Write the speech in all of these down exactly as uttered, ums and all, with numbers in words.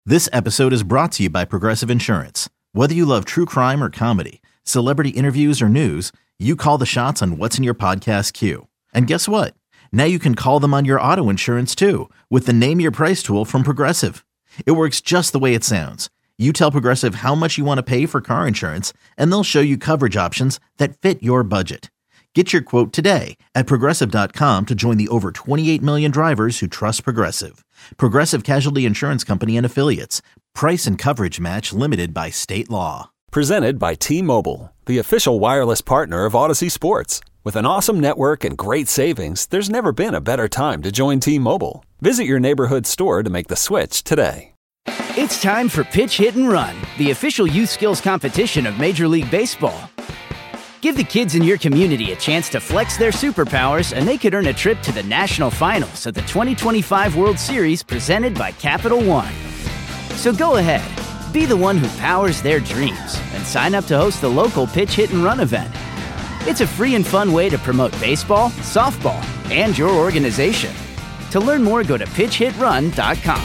This episode is brought to you by Progressive Insurance. Whether you love true crime or comedy, celebrity interviews or news, you call the shots on what's in your podcast queue. And guess what? Now you can call them on your auto insurance too with the Name Your Price tool from Progressive. It works just the way it sounds. You tell Progressive how much you want to pay for car insurance, and they'll show you coverage options that fit your budget. Get your quote today at Progressive dot com to join the over twenty-eight million drivers who trust Progressive. Progressive Casualty Insurance Company and Affiliates. Price and coverage match limited by state law. Presented by T-Mobile, the official wireless partner of Odyssey Sports. With an awesome network and great savings, there's never been a better time to join T-Mobile. Visit your neighborhood store to make the switch today. It's time for Pitch, Hit, and Run, the official youth skills competition of Major League Baseball. Give the kids in your community a chance to flex their superpowers, and they could earn a trip to the national finals of the twenty twenty-five World Series presented by Capital One. So go ahead, be the one who powers their dreams, and sign up to host the local Pitch, Hit, and Run event. It's a free and fun way to promote baseball, softball, and your organization. To learn more, go to pitch hit run dot com.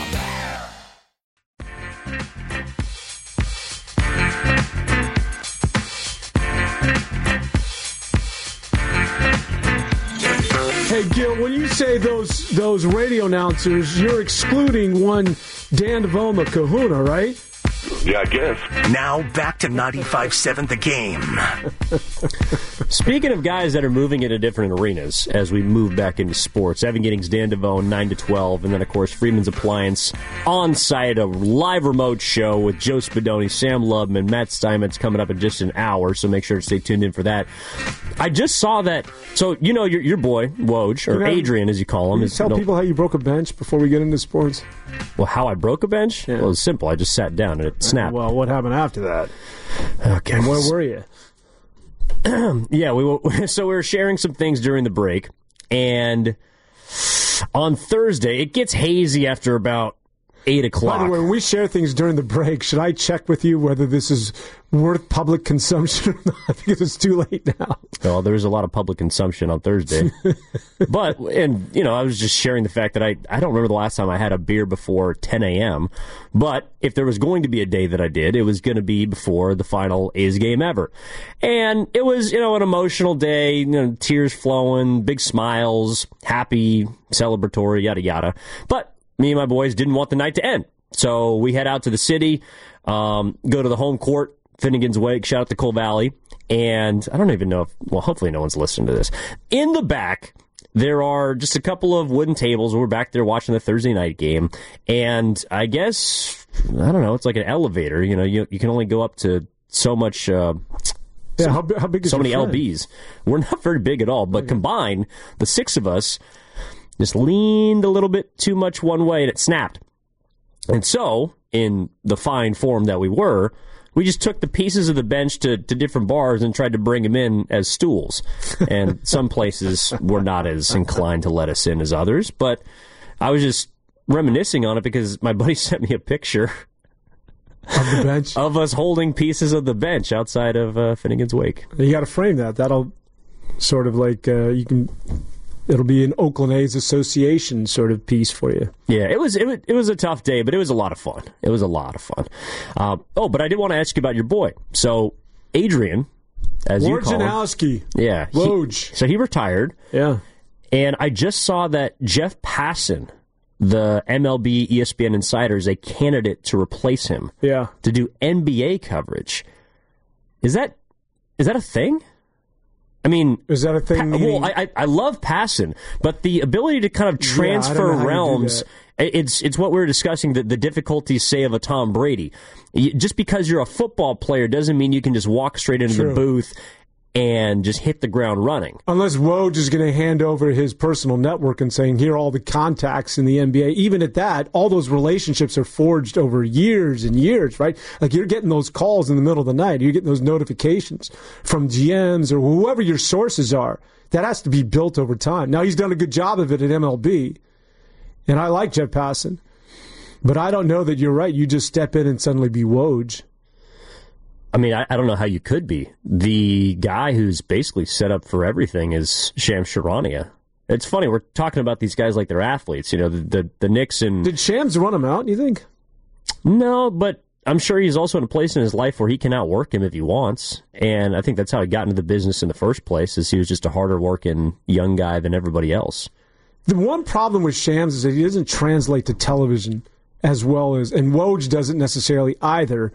Hey, Gil, when you say those those radio announcers, you're excluding one Dan DeVoma Kahuna, right? Yeah, I guess. Now back to ninety-five point seven The Game. Speaking of guys that are moving into different arenas as we move back into sports, Evan Giddings, Dan DeVone, nine to twelve, and then, of course, Freeman's Appliance on-site, a live remote show with Joe Spadoni, Sam Lubman, Matt Steinmetz coming up in just an hour, so make sure to stay tuned in for that. I just saw that, so you know your your boy, Woj, or have, Adrian as you call him. You is, tell no, people how you broke a bench before we get into sports. Well, how I broke a bench? Yeah. Well, it was simple. I just sat down and it snapped. Well, what happened after that? Okay. And where were you? yeah, we were, so we were sharing some things during the break, and on Thursday, it gets hazy after about eight o'clock. By the way, when we share things during the break, should I check with you whether this is worth public consumption or not? Because it's too late now. Well, there was a lot of public consumption on Thursday. But, and, you know, I was just sharing the fact that I, I don't remember the last time I had a beer before ten a.m. But if there was going to be a day that I did, it was going to be before the final A's game ever. And it was, you know, an emotional day, you know, tears flowing, big smiles, happy, celebratory, yada, yada. But me and my boys didn't want the night to end. So we head out to the city, um, go to the home court, Finnegan's Wake, shout out to Cole Valley. And I don't even know if, well, hopefully no one's listening to this. In the back, there are just a couple of wooden tables. We're back there watching the Thursday night game. And I guess, I don't know, it's like an elevator. You know, you, you can only go up to so much, uh, yeah, so, how, how big is so many friend? L Bs. We're not very big at all, but okay. Combined, the six of us just leaned a little bit too much one way and it snapped. And so, in the fine form that we were, we just took the pieces of the bench to, to different bars and tried to bring them in as stools. And some places were not as inclined to let us in as others. But I was just reminiscing on it because my buddy sent me a picture of the bench of us holding pieces of the bench outside of uh, Finnegan's Wake. You got to frame that. That'll sort of like uh, you can. It'll be an Oakland A's association sort of piece for you. Yeah, it was it was, it was a tough day, but it was a lot of fun. It was a lot of fun. Uh, oh, but I did want to ask you about your boy. So, Adrian, as you call him. Yeah. Woj. He, so he retired. Yeah. And I just saw that Jeff Passan, the M L B E S P N Insider, is a candidate to replace him. Yeah. To do N B A coverage. Is that is that a thing? I mean, is that a thing? Pa- well, I, I I love Passan, but the ability to kind of transfer yeah, realms, it's it's what we were discussing, the, the difficulties, say, of a Tom Brady. Just because you're a football player doesn't mean you can just walk straight into True. the booth and just hit the ground running. Unless Woj is going to hand over his personal network and saying, here are all the contacts in the N B A. Even at that, all those relationships are forged over years and years, right? Like you're getting those calls in the middle of the night. You're getting those notifications from G Ms or whoever your sources are. That has to be built over time. Now, he's done a good job of it at M L B. And I like Jeff Passan. But I don't know that you're right. You just step in and suddenly be Woj. I mean, I, I don't know how you could be. The guy who's basically set up for everything is Shams Charania. It's funny, we're talking about these guys like they're athletes. You know, the the, the Knicks and... Did Shams run him out, you think? No, but I'm sure he's also in a place in his life where he can outwork him if he wants. And I think that's how he got into the business in the first place, is he was just a harder working young guy than everybody else. The one problem with Shams is that he doesn't translate to television as well as, and Woj doesn't necessarily either,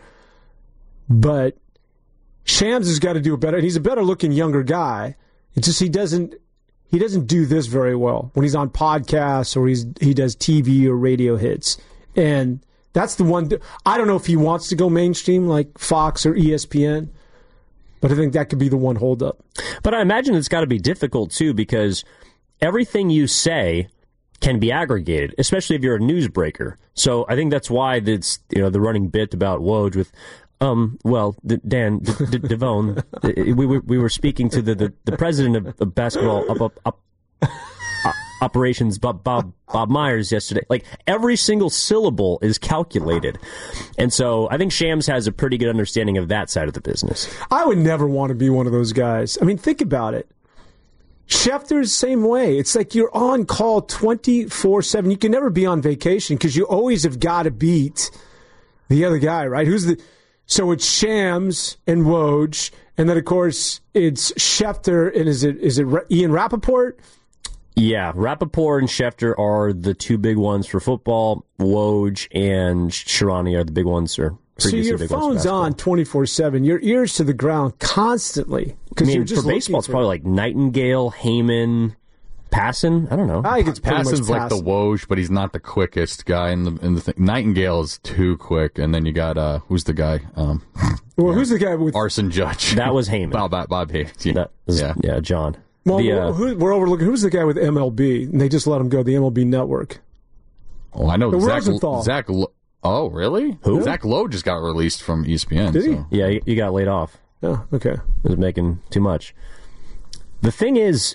but Shams has got to do a better, and he's a better looking younger guy. It's just he doesn't he doesn't do this very well when he's on podcasts or he's he does T V or radio hits. And that's the one, I don't know if he wants to go mainstream like Fox or E S P N, but I think that could be the one holdup. But I imagine it's got to be difficult too, because everything you say can be aggregated, especially if you're a newsbreaker. So I think that's why it's, you know, the running bit about Woj with, um, well, Dan D- D- Devone, we were we were speaking to the, the, the president of, of basketball up, up, up, uh, operations, Bob, Bob Bob Myers, yesterday. Like, every single syllable is calculated, and so I think Shams has a pretty good understanding of that side of the business. I would never want to be one of those guys. I mean, think about it. Schefter's same way. It's like you're on call twenty-four seven. You can never be on vacation because you always have got to beat the other guy, right? Who's the? So it's Shams and Woj, and then of course it's Schefter and is it is it Ian Rappaport? Yeah, Rappaport and Schefter are the two big ones for football. Woj and Sharani are the big ones. Or so your phone's on twenty-four seven. Your ears to the ground constantly. I mean, you're just for baseball, it's for... probably like Nightingale, Heyman, Passan. I don't know. I think it's Passan's like Passan. the Woj, but he's not the quickest guy in the in the thing. Nightingale is too quick, and then you got uh, who's the guy? Um, well, who's the guy with Arson Judge? That was Heyman. Bob Bob, Bob Hayes. Yeah. That was, yeah, yeah, John. Well, the, uh, who, we're overlooking. Who's the guy with M L B? And they just let him go. The M L B Network. Oh, I know. The Zach Rosenthal. Zach. Lo- oh, really? Who? Zach Lowe just got released from E S P N. Did he? So. Yeah, you, you got laid off. Oh, okay. It was making too much. The thing is,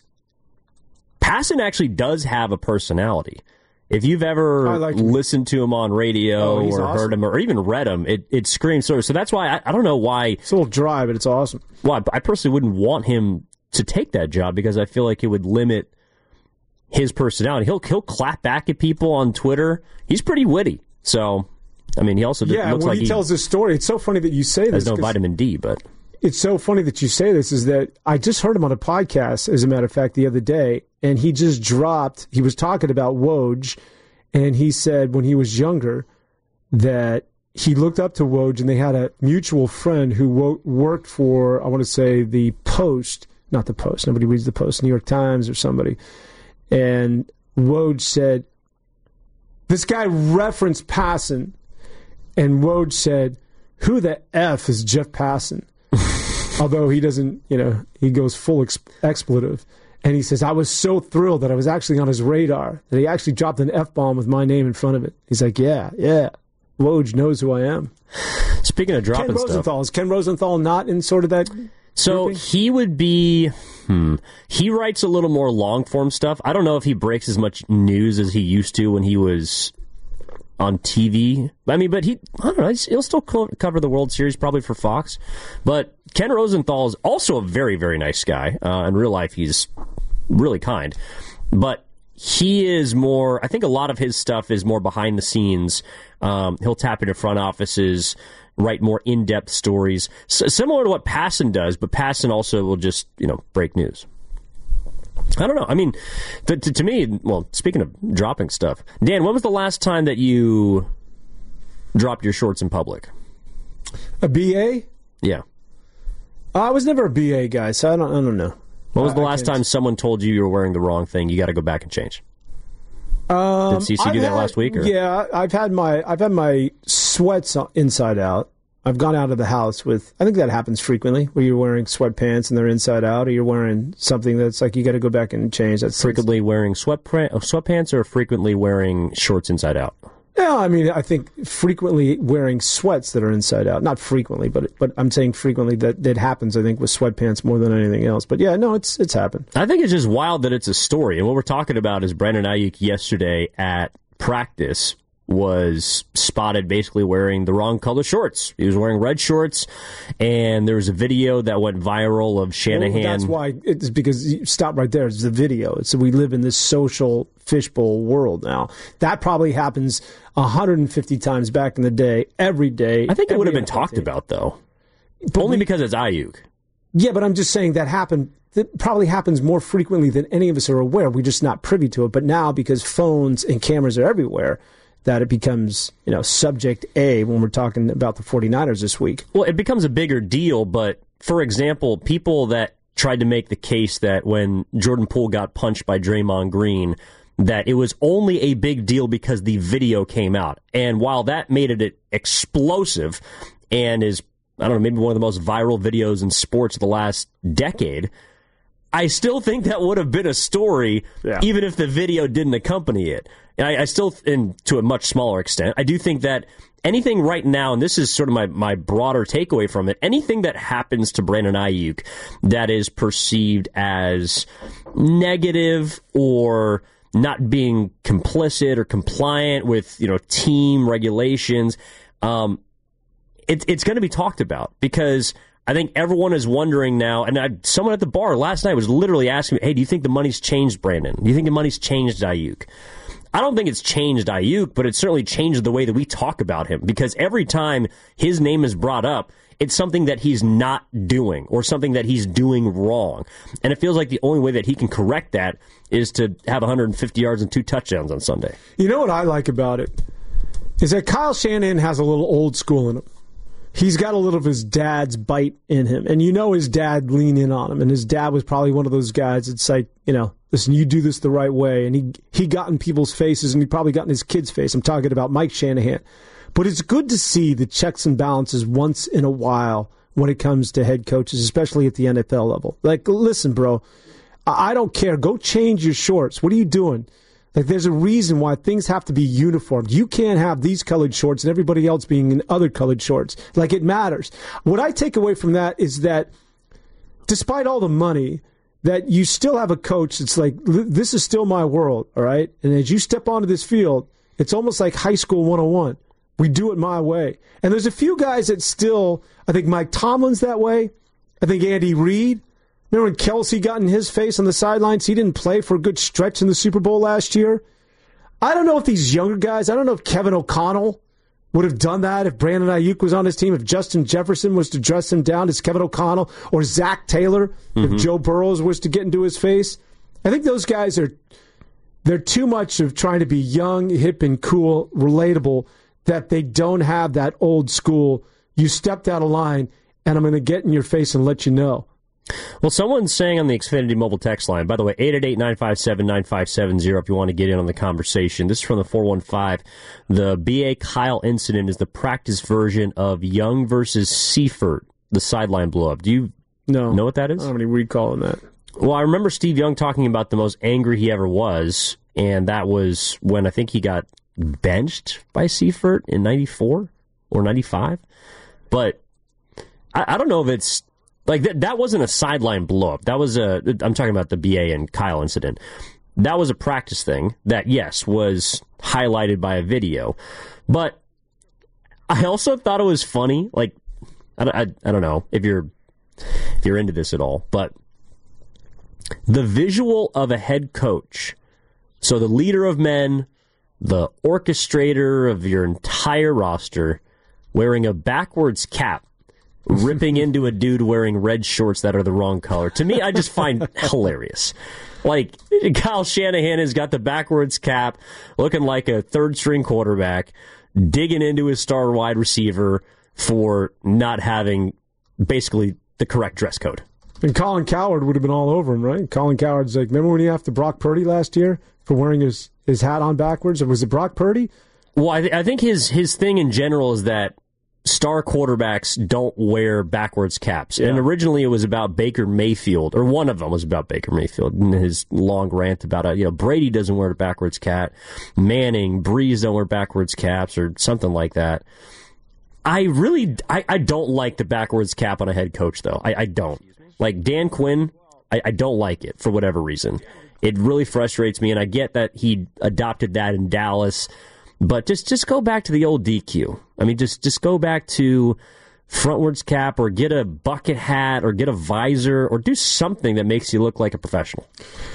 Passan actually does have a personality. If you've ever like listened to him on radio oh, or awesome. heard him or even read him, it, it screams sort of. So that's why I, I don't know why. It's a little dry, but it's awesome. Well, I, I personally wouldn't want him to take that job because I feel like it would limit his personality. He'll he'll clap back at people on Twitter. He's pretty witty. So, I mean, he also yeah. looks When like he, he tells this story, it's so funny that you say this. has no vitamin D, but. It's so funny that you say this, is that I just heard him on a podcast, as a matter of fact, the other day, and he just dropped, he was talking about Woj, and he said when he was younger that he looked up to Woj, and they had a mutual friend who wo- worked for, I want to say, the Post, not the Post, nobody reads the Post, New York Times or somebody, and Woj said, this guy referenced Passan, and Woj said, who the F is Jeff Passan? Although he doesn't, you know, he goes full ex- expletive. And he says, I was so thrilled that I was actually on his radar, that he actually dropped an F-bomb with my name in front of it. He's like, yeah, yeah, Woj knows who I am. Speaking of dropping Ken Rosenthal, stuff. is Ken Rosenthal not in sort of that So grouping? he would be, hmm, he writes a little more long-form stuff. I don't know if he breaks as much news as he used to when he was on T V. I mean, but he, I don't know, he'll still co- cover the World Series probably for Fox. But Ken Rosenthal is also a very, very nice guy. Uh, in real life, he's really kind. But he is more, I think a lot of his stuff is more behind the scenes. Um, he'll tap into front offices, write more in-depth stories. S- similar to what Passan does, but Passan also will just, you know, break news. I don't know. I mean, to, to, to me, well, speaking of dropping stuff, Dan, when was the last time that you dropped your shorts in public? A B A? Yeah. I was never a B A guy, so I don't, I don't know. When was the I, last I time someone told you you were wearing the wrong thing? You got to go back and change. Um, Did C C do I've that had, last week? Or? Yeah, I've had my I've had my sweats inside out. I've gone out of the house with, I think that happens frequently, where you're wearing sweatpants and they're inside out, or you're wearing something that's like you got to go back and change. That's frequently wearing sweatpants, sweatpants, or frequently wearing shorts inside out. Yeah, I mean, I think frequently wearing sweats that are inside out. Not frequently, but but I'm saying frequently that that happens. I think with sweatpants more than anything else. But yeah, no, it's it's happened. I think it's just wild that it's a story. And what we're talking about is Brandon Ayuk yesterday at practice was spotted basically wearing the wrong color shorts. He was wearing red shorts, and there was a video that went viral of Shanahan. Well, that's why, it's because, you stop right there, it's the video. So we live in this social fishbowl world now. That probably happens one hundred fifty times back in the day, every day. I think it would have been talked about, though. But Only we, because it's Ayuk. Yeah, but I'm just saying that happened. That probably happens more frequently than any of us are aware. We're just not privy to it. But now, because phones and cameras are everywhere, that it becomes, you know, subject A when we're talking about the 49ers this week. Well, it becomes a bigger deal, but, for example, people that tried to make the case that when Jordan Poole got punched by Draymond Green, that it was only a big deal because the video came out. And while that made it explosive and is, I don't know, maybe one of the most viral videos in sports of the last decade, I still think that would have been a story, yeah. even if the video didn't accompany it. And I, I still, and to a much smaller extent, I do think that anything right now, and this is sort of my, my broader takeaway from it, anything that happens to Brandon Ayuk that is perceived as negative or not being complicit or compliant with, you know, team regulations, um, it, it's going to be talked about, because I think everyone is wondering now, and I, someone at the bar last night was literally asking me, hey, do you think the money's changed Brandon? Do you think the money's changed Ayuk? I don't think it's changed Ayuk, but it certainly changed the way that we talk about him, because every time his name is brought up, it's something that he's not doing or something that he's doing wrong. And it feels like the only way that he can correct that is to have one hundred fifty yards and two touchdowns on Sunday. You know what I like about it? Is that Kyle Shanahan has a little old school in him. He's got a little of his dad's bite in him. And you know his dad leaned in on him. And his dad was probably one of those guys that's like, you know, listen, you do this the right way. And he, he got in people's faces, and he probably got in his kid's face. I'm talking about Mike Shanahan. But it's good to see the checks and balances once in a while when it comes to head coaches, especially at the N F L level. Like, listen, bro, I don't care. Go change your shorts. What are you doing? Like, there's a reason why things have to be uniformed. You can't have these colored shorts and everybody else being in other colored shorts. Like, it matters. What I take away from that is that despite all the money, that you still have a coach that's like, this is still my world, all right? And as you step onto this field, it's almost like high school one oh one. We do it my way. And there's a few guys that still, I think Mike Tomlin's that way. I think Andy Reid. Remember when Kelsey got in his face on the sidelines? He didn't play for a good stretch in the Super Bowl last year. I don't know if these younger guys, I don't know if Kevin O'Connell would have done that if Brandon Ayuk was on his team, if Justin Jefferson was to dress him down as Kevin O'Connell, or Zach Taylor, mm-hmm. if Joe Burrows was to get into his face. I think those guys are, they're too much of trying to be young, hip, and cool, relatable, that they don't have that old school, you stepped out of line, and I'm going to get in your face and let you know. Well, someone's saying on the Xfinity mobile text line, by the way, eight eight eight, nine five seven, nine five seven zero if you want to get in on the conversation. This is from the four one five. The B A Kyle incident is the practice version of Young versus Seifert, the sideline blow-up. Do you no. know what that is? I don't have any recall on that. Well, I remember Steve Young talking about the most angry he ever was, and that was when I think he got benched by Seifert in ninety-four or ninety-five. But I, I don't know if it's like that. That wasn't a sideline blow up. That was a. I'm talking about the B A and Kyle incident. That was a practice thing that, yes, was highlighted by a video. But I also thought it was funny. Like, I, I, I don't know if you're if you're into this at all, but the visual of a head coach, so the leader of men, the orchestrator of your entire roster, wearing a backwards cap, ripping into a dude wearing red shorts that are the wrong color. To me, I just find hilarious. Like, Kyle Shanahan has got the backwards cap, looking like a third-string quarterback, digging into his star wide receiver for not having basically the correct dress code. And Colin Cowherd would have been all over him, right? Colin Cowherd's like, remember when he after Brock Purdy last year for wearing his, his hat on backwards? Or was it Brock Purdy? Well, I, th- I think his his thing in general is that star quarterbacks don't wear backwards caps. Yeah. And originally it was about Baker Mayfield, or one of them was about Baker Mayfield, and his long rant about, it. you know, Brady doesn't wear a backwards cap, Manning, Breeze don't wear backwards caps, or something like that. I really, I, I don't like the backwards cap on a head coach, though. I, I don't. Like, Dan Quinn, I, I don't like it for whatever reason. It really frustrates me, and I get that he adopted that in Dallas. But just, just go back to the old D Q. I mean, just, just go back to frontwards cap or get a bucket hat or get a visor or do something that makes you look like a professional.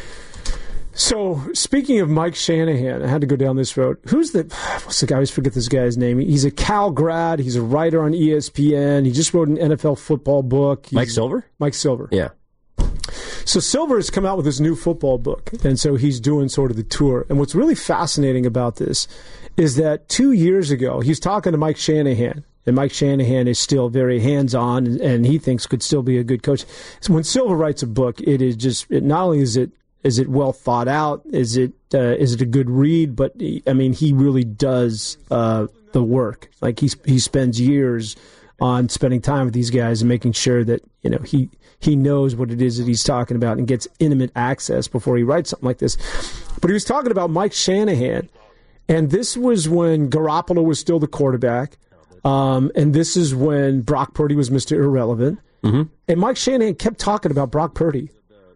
So, speaking of Mike Shanahan, I had to go down this road. Who's the, what's the guy? I always forget this guy's name. He's a Cal grad. He's a writer on E S P N. He just wrote an N F L football book. He's, Mike Silver? Mike Silver. Yeah. So Silver has come out with this new football book, and so he's doing sort of the tour. And what's really fascinating about this is that two years ago, he's talking to Mike Shanahan, and Mike Shanahan is still very hands-on, and he thinks could still be a good coach. So when Silver writes a book, it is just, it, not only is it Is it well thought out? Is it uh, is it a good read? But I mean, he really does uh, the work. Like he he spends years on spending time with these guys and making sure that you know he he knows what it is that he's talking about and gets intimate access before he writes something like this. But he was talking about Mike Shanahan, and this was when Garoppolo was still the quarterback, um, and this is when Brock Purdy was Mister Irrelevant, mm-hmm. and Mike Shanahan kept talking about Brock Purdy.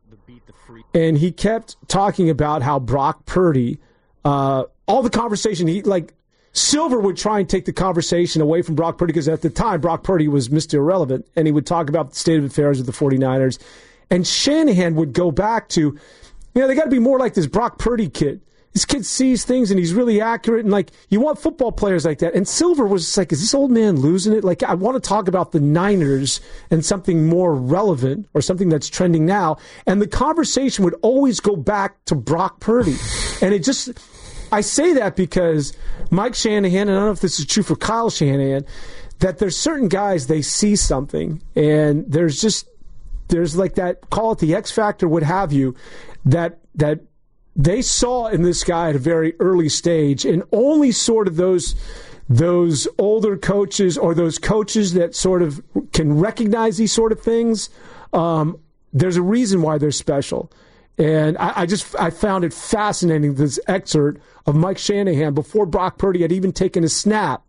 And he kept talking about how Brock Purdy, uh, all the conversation, he like Silver would try and take the conversation away from Brock Purdy because at the time Brock Purdy was Mister Irrelevant, and he would talk about the state of affairs of the 49ers. And Shanahan would go back to, you know, they got to be more like this Brock Purdy kid. This kid sees things and he's really accurate, and like you want football players like that. And Silver was just like, is this old man losing it? Like, I want to talk about the Niners and something more relevant or something that's trending now. And the conversation would always go back to Brock Purdy. And it just, I say that because Mike Shanahan, and I don't know if this is true for Kyle Shanahan, that there's certain guys, they see something, and there's just, there's like that, call it the X factor, what have you, that, that, they saw in this guy at a very early stage, and only sort of those those older coaches or those coaches that sort of can recognize these sort of things, um, there's a reason why they're special. And I, I just I found it fascinating, this excerpt of Mike Shanahan before Brock Purdy had even taken a snap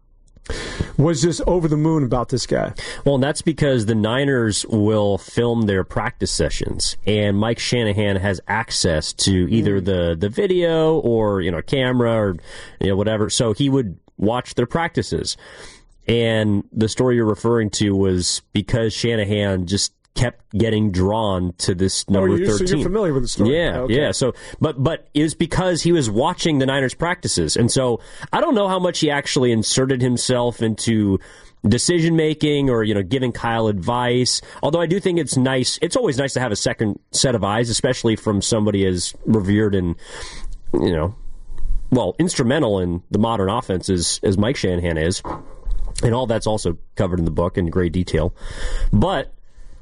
was just over the moon about this guy. Well, and that's because the Niners will film their practice sessions, and Mike Shanahan has access to either the, the video or, you know, camera or, you know, whatever. So he would watch their practices. And the story you're referring to was because Shanahan just kept getting drawn to this number oh, you're, thirteen. So you're familiar with the story. Yeah, okay. yeah. So, but but it was because he was watching the Niners practices, and so I don't know how much he actually inserted himself into decision making or you know giving Kyle advice. Although I do think it's nice. It's always nice to have a second set of eyes, especially from somebody as revered and you know, well, instrumental in the modern offense as, as Mike Shanahan is, and all that's also covered in the book in great detail. But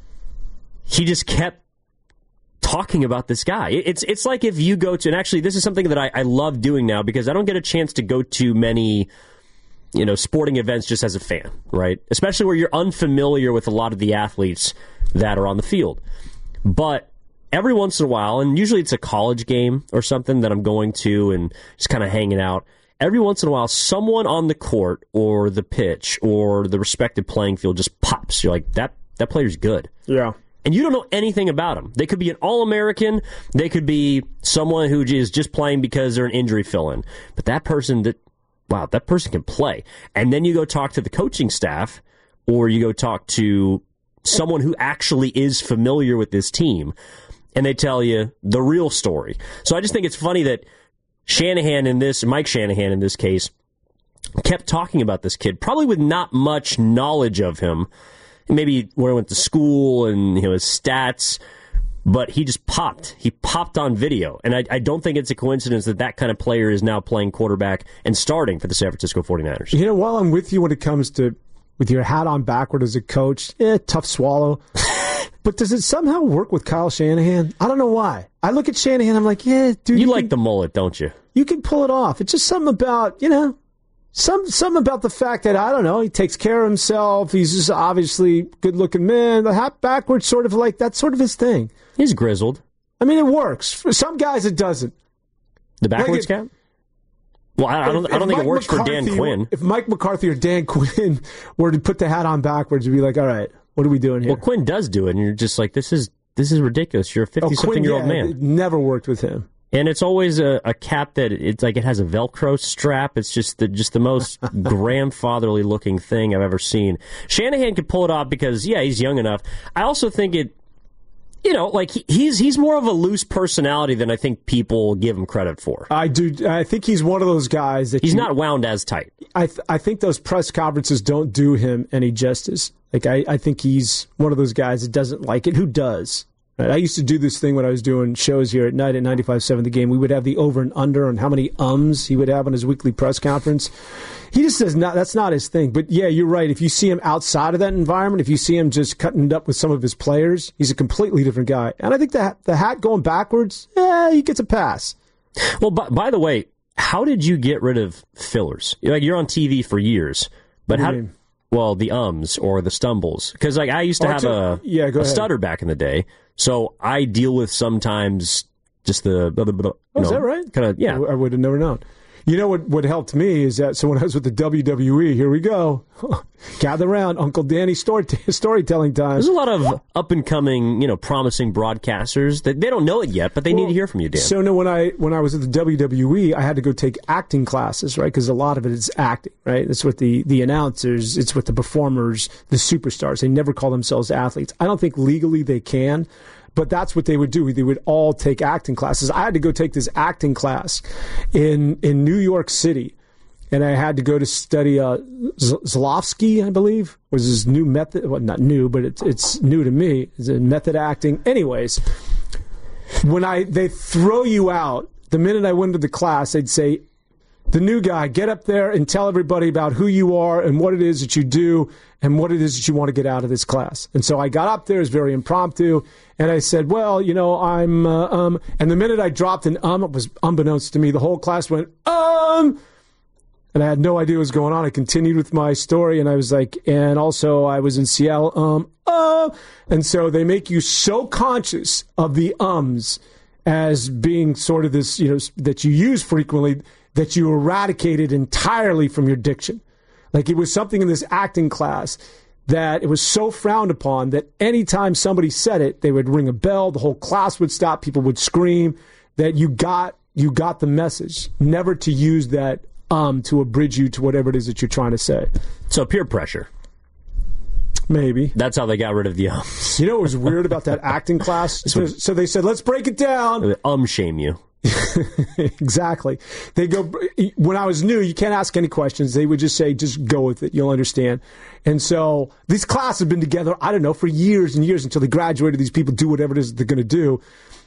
he just kept talking about this guy. It's it's like if you go to, and actually this is something that I, I love doing now because I don't get a chance to go to many, you know, sporting events just as a fan, right? Especially where you're unfamiliar with a lot of the athletes that are on the field. But every once in a while, and usually it's a college game or something that I'm going to and just kind of hanging out, every once in a while someone on the court or the pitch or the respective playing field just pops. You're like, that, that player's good. Yeah. And you don't know anything about them. They could be an All-American. They could be someone who is just playing because they're an injury fill-in. But that person, that wow, that person can play. And then you go talk to the coaching staff, or you go talk to someone who actually is familiar with this team, and they tell you the real story. So I just think it's funny that Shanahan in this, Mike Shanahan in this case, kept talking about this kid, probably with not much knowledge of him. Maybe where he went to school and you know his stats, but he just popped. He popped on video. And I, I don't think it's a coincidence that that kind of player is now playing quarterback and starting for the San Francisco forty-niners. You know, while I'm with you when it comes to with your hat on backward as a coach, eh, tough swallow. But does it somehow work with Kyle Shanahan? I don't know why. I look at Shanahan, I'm like, yeah, dude. You, you like can, the mullet, don't you? You can pull it off. It's just something about, you know, Some something about the fact that, I don't know, he takes care of himself. He's just obviously good-looking man. The hat backwards, sort of like, that's sort of his thing. He's grizzled. I mean, it works. For some guys, it doesn't. The backwards like it, cap? Well, I, I don't, if, I don't think Mike it works McCarthy, for Dan Quinn. If Mike McCarthy or Dan Quinn were to put the hat on backwards, you'd be like, all right, what are we doing here? Well, Quinn does do it, and you're just like, this is this is ridiculous. You're a fifty-something-year-old oh, yeah, man. It never worked with him. And it's always a, a cap that it's like it has a Velcro strap. It's just the, just the most grandfatherly looking thing I've ever seen. Shanahan could pull it off because, yeah, he's young enough. I also think it, you know, like he, he's he's more of a loose personality than I think people give him credit for. I do. I think he's one of those guys that he's you, not wound as tight. I th- I think those press conferences don't do him any justice. Like I, I think he's one of those guys that doesn't like it. Who does? I used to do this thing when I was doing shows here at night at ninety-five point seven The Game. We would have the over and under on how many ums he would have on his weekly press conference. He just says not, that's not his thing. But yeah, you're right. If you see him outside of that environment, if you see him just cutting it up with some of his players, he's a completely different guy. And I think the, the hat going backwards, yeah, he gets a pass. Well, by, by the way, how did you get rid of fillers? Like you're on T V for years, but how? Mean? Well, the ums or the stumbles, because like I used to oh, have to, a, yeah, go a ahead. stutter back in the day. So I deal with sometimes just the... Blah, blah, blah, oh, is that right? Kind of, yeah. I, I would have never known. You know what, what helped me is that, so when I was with the W W E, here we go. Gather around, Uncle Danny story, storytelling time. There's a lot of up-and-coming, you know, promising broadcasters that they don't know it yet, but they well, need to hear from you, Dan. So no, when I when I was at the W W E, I had to go take acting classes, right? Because a lot of it is acting, right? It's with the, the announcers, it's with the performers, the superstars. They never call themselves athletes. I don't think legally they can, but that's what they would do. They would all take acting classes. I had to go take this acting class in in New York City. And I had to go to study uh, Zlofsky, I believe, was his new method. Well, not new, but it's it's new to me. It's a method acting. Anyways, when I they throw you out, the minute I went to the class, they'd say, the new guy, get up there and tell everybody about who you are and what it is that you do and what it is that you want to get out of this class. And so I got up there, it was very impromptu, and I said, well, you know, I'm, uh, um, and the minute I dropped an um, it was unbeknownst to me, the whole class went, um, and I had no idea what was going on. I continued with my story, and I was like, and also I was in Seattle, um, uh, and so they make you so conscious of the ums as being sort of this, you know, that you use frequently, that you eradicate it entirely from your diction. Like it was something in this acting class that it was so frowned upon that anytime somebody said it, they would ring a bell, the whole class would stop, people would scream, that you got you got the message. Never to use that um to abridge you to whatever it is that you're trying to say. So peer pressure. Maybe. That's how they got rid of the ums. You know what was weird about that acting class? So, so they said, let's break it down. They um shame you. Exactly. They go, when I was new, you can't ask any questions. They would just say, just go with it. You'll understand. And so these classes have been together, I don't know, for years and years until they graduated. These people do whatever it is they're going to do.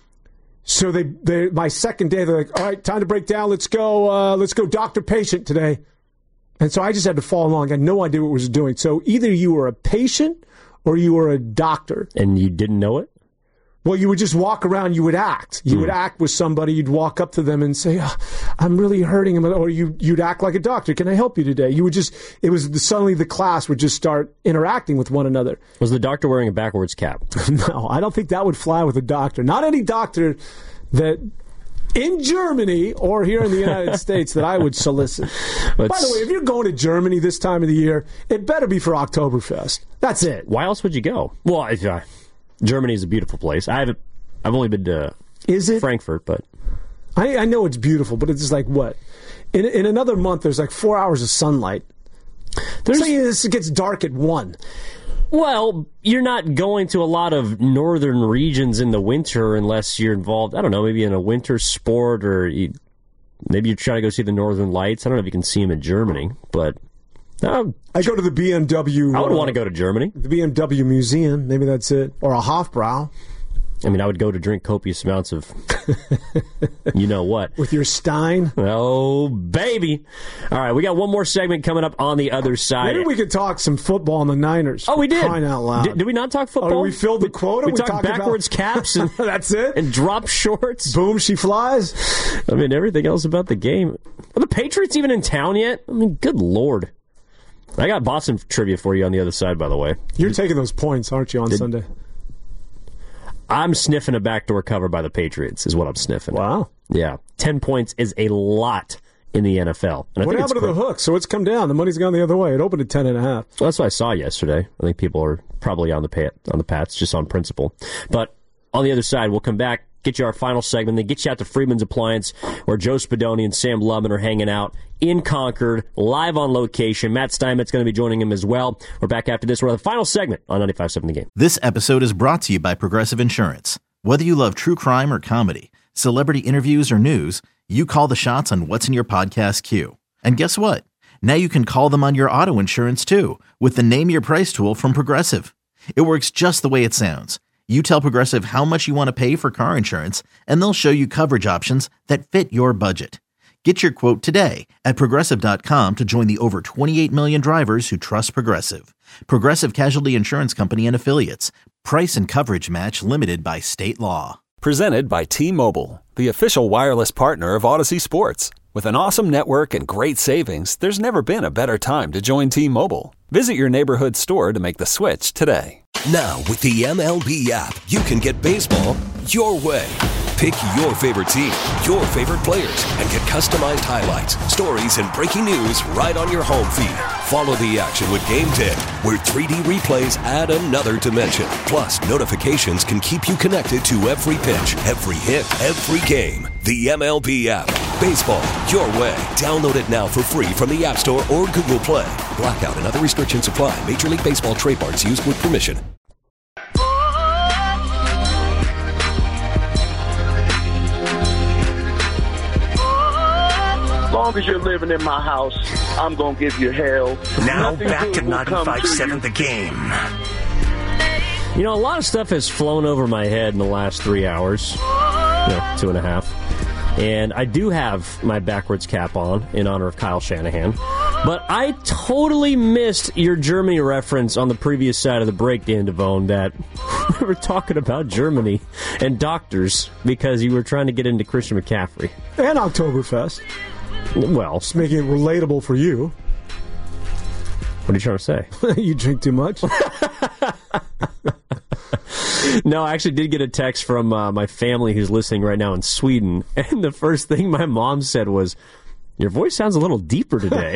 So they, they, my second day, they're like, all right, time to break down. Let's go, uh, let's go doctor patient today. And so I just had to follow along. I had no idea what I was doing. So either you were a patient or you were a doctor. And you didn't know it? Well, you would just walk around, you would act. You mm. would act with somebody, you'd walk up to them and say, oh, I'm really hurting him. Or you, you'd act like a doctor. Can I help you today? You would just, it was the, suddenly the class would just start interacting with one another. Was the doctor wearing a backwards cap? No, I don't think that would fly with a doctor. Not any doctor that in Germany or here in the United States that I would solicit. By the way, if you're going to Germany this time of the year, it better be for Oktoberfest. That's it. Why else would you go? Well, I, uh, Germany is a beautiful place. I haven't. I've only been to is it? Frankfurt, but I, I know it's beautiful. But it's like what? In in another month, there's like four hours of sunlight. There's so this gets dark at one. Well, you're not going to a lot of northern regions in the winter unless you're involved. I don't know, maybe in a winter sport, or you, maybe you're trying to go see the Northern Lights. I don't know if you can see them in Germany, but. Uh, I go to the B M W. I would uh, want to go to Germany. The B M W museum, maybe that's it. Or a Hofbrau. I mean, I would go to drink copious amounts of, you know what. With your Stein? Oh, baby. All right, we got one more segment coming up on the other side. Maybe we could talk some football on the Niners. Oh, we did. Crying out loud. Did, did we not talk football? Oh, we filled the quota? We, we, we talked backwards about... caps. And, that's it? And drop shorts. Boom, she flies. I mean, everything else about the game. Are the Patriots even in town yet? I mean, good Lord. I got Boston trivia for you on the other side, by the way. You're taking those points, aren't you, on Did, Sunday? I'm sniffing a backdoor cover by the Patriots, is what I'm sniffing. Wow. Yeah. Ten points is a lot in the N F L. And I what think happened to the hook? So it's come down. The money's gone the other way. It opened at ten and a half. Well, that's what I saw yesterday. I think people are probably on the pat, on the Pats, just on principle. But on the other side, we'll come back, get you our final segment, then get you out to Freeman's Appliance, where Joe Spadoni and Sam Lubman are hanging out in Concord, live on location. Matt Steinmetz going to be joining him as well. We're back after this. We're on the final segment on ninety-five seven The Game. This episode is brought to you by Progressive Insurance. Whether you love true crime or comedy, celebrity interviews or news, you call the shots on what's in your podcast queue. And guess what? Now you can call them on your auto insurance too, with the Name Your Price tool from Progressive. It works just the way it sounds. You tell Progressive how much you want to pay for car insurance, and they'll show you coverage options that fit your budget. Get your quote today at Progressive dot com to join the over twenty-eight million drivers who trust Progressive. Progressive Casualty Insurance Company and Affiliates. Price and coverage match limited by state law. Presented by T-Mobile, the official wireless partner of Odyssey Sports. With an awesome network and great savings, there's never been a better time to join T-Mobile. Visit your neighborhood store to make the switch today. Now, with the M L B app, you can get baseball your way. Pick your favorite team, your favorite players, and get customized highlights, stories, and breaking news right on your home feed. Follow the action with Game Day, where three D replays add another dimension. Plus, notifications can keep you connected to every pitch, every hit, every game. The M L B app. Baseball your way. Download it now for free from the App Store or Google Play. Blackout and other restrictions apply. Major League Baseball trademarks used with permission. As long as you're living in my house, I'm going to give you hell. Now Nothing back good to will come ninety-five seven you. The Game. You know, a lot of stuff has flown over my head in the last three hours. You know, two and a half. And I do have my backwards cap on in honor of Kyle Shanahan. But I totally missed your Germany reference on the previous side of the break, Dan Devone, that we were talking about Germany and doctors because you were trying to get into Christian McCaffrey. And Oktoberfest. Well, Just making it relatable for you. What are you trying to say? You drink too much? No, I actually did get a text from uh, my family who's listening right now in Sweden, and the first thing my mom said was, "Your voice sounds a little deeper today."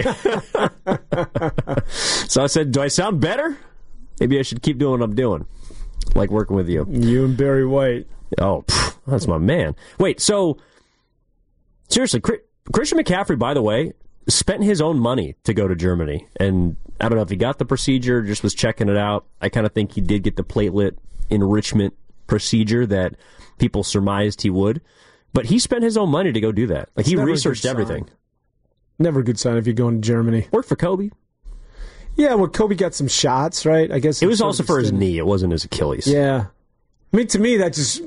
So I said, "Do I sound better? Maybe I should keep doing what I'm doing, like working with you." You and Barry White. Oh, pff, that's my man. Wait, so seriously, Christian McCaffrey, by the way, spent his own money to go to Germany, and I don't know if he got the procedure, just was checking it out. I kind of think he did get the platelet enrichment procedure that people surmised he would, but he spent his own money to go do that. Like, he researched everything. Never a good sign if you're going to Germany. Worked for Kobe. Yeah, well, Kobe got some shots, right? I guess it was also for his knee. It wasn't his Achilles. Yeah, I mean, to me, that just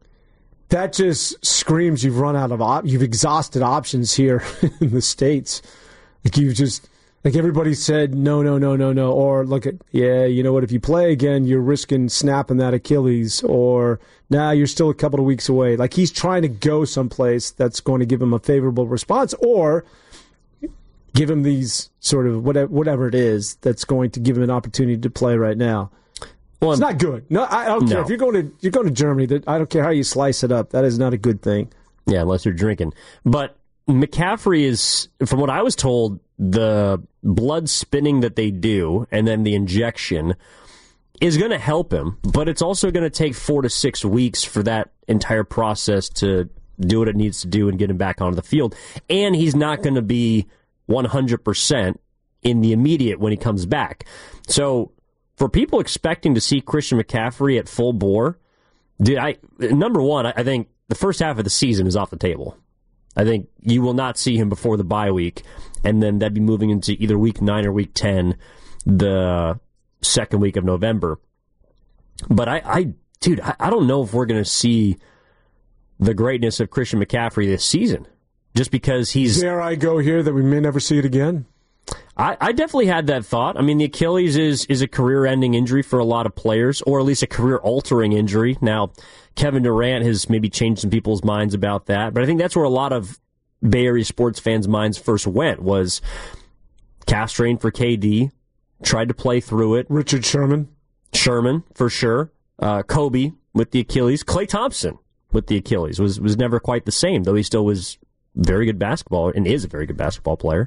that just screams you've run out of op- you've exhausted options here in the States. Like, you just. Like, everybody said, no, no, no, no, no. Or, look at, yeah, you know what, if you play again, you're risking snapping that Achilles. Or, nah, you're still a couple of weeks away. Like, he's trying to go someplace that's going to give him a favorable response, or give him these sort of whatever, whatever it is that's going to give him an opportunity to play right now. Well, it's not good. No, I don't care. No. If you're going to you're going to Germany, that I don't care how you slice it up. That is not a good thing. Yeah, unless you're drinking. But McCaffrey is, from what I was told, the blood spinning that they do and then the injection is going to help him, but it's also going to take four to six weeks for that entire process to do what it needs to do and get him back onto the field. And he's not going to be one hundred percent in the immediate when he comes back. So for people expecting to see Christian McCaffrey at full bore, did I number one, I think the first half of the season is off the table. I think you will not see him before the bye week, and then that'd be moving into either week nine or week ten, the second week of November. But I, I dude, I, I don't know if we're going to see the greatness of Christian McCaffrey this season, just because he's... Dare I go here that we may never see it again? I, I definitely had that thought. I mean, the Achilles is is a career-ending injury for a lot of players, or at least a career-altering injury. Now, Kevin Durant has maybe changed some people's minds about that, but I think that's where a lot of Bay Area sports fans' minds first went, was calf strain for K D, tried to play through it. Richard Sherman. Sherman, for sure. Uh, Kobe with the Achilles. Klay Thompson with the Achilles was, was never quite the same, though he still was very good basketball, and is a very good basketball player.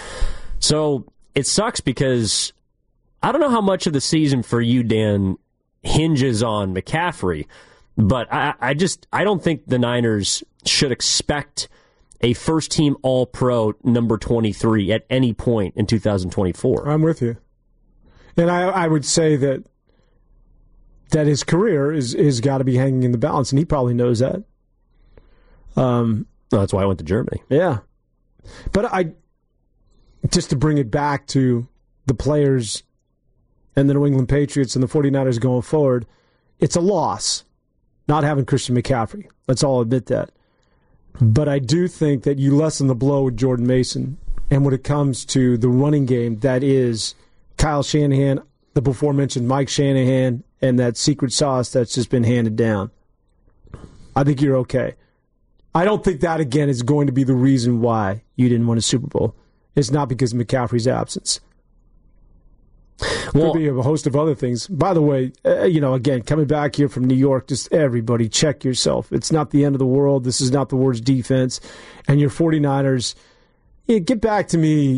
So it sucks because I don't know how much of the season for you, Dan, hinges on McCaffrey, But I, I just I don't think the Niners should expect a first-team All-Pro number twenty-three at any point in two thousand twenty-four. I'm with you. And I, I would say that that his career is is got to be hanging in the balance, and he probably knows that. Um, well, that's why I went to Germany. Yeah. But I, just to bring it back to the players and the New England Patriots and the 49ers going forward, it's a loss not having Christian McCaffrey. Let's all admit that. But I do think that you lessen the blow with Jordan Mason. And when it comes to the running game, that is Kyle Shanahan, the before-mentioned Mike Shanahan, and that secret sauce that's just been handed down. I think you're okay. I don't think that, again, is going to be the reason why you didn't win a Super Bowl. It's not because of McCaffrey's absence. Well, could be a host of other things. By the way, uh, you know, again, coming back here from New York, just everybody check yourself. It's not the end of the world. This is not the worst defense. And your 49ers, yeah, get back to me,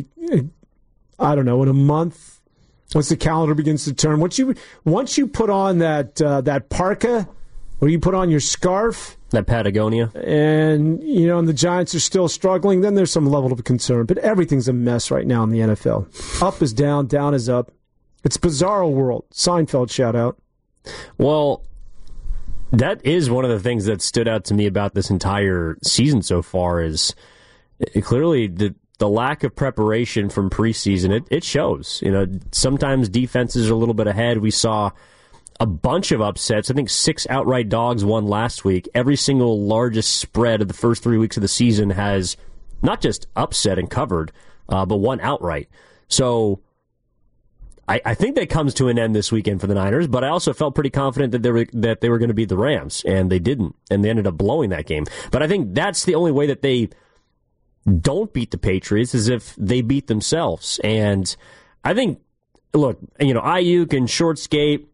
I don't know, in a month, once the calendar begins to turn. Once you once you put on that uh, that parka, or you put on your scarf, that Patagonia, and you know, and the Giants are still struggling, then there's some level of concern. But everything's a mess right now in the N F L. Up is down, down is up. It's bizarro world. Seinfeld shout out. Well, that is one of the things that stood out to me about this entire season so far is it, clearly the the lack of preparation from preseason. It, it shows. You know, sometimes defenses are a little bit ahead. We saw a bunch of upsets. I think six outright dogs won last week. Every single largest spread of the first three weeks of the season has not just upset and covered, uh, but won outright. So I, I think that comes to an end this weekend for the Niners, but I also felt pretty confident that they were that they were going to beat the Rams, and they didn't, and they ended up blowing that game. But I think that's the only way that they don't beat the Patriots is if they beat themselves. And I think, look, you know, Ayuk and Shortscape,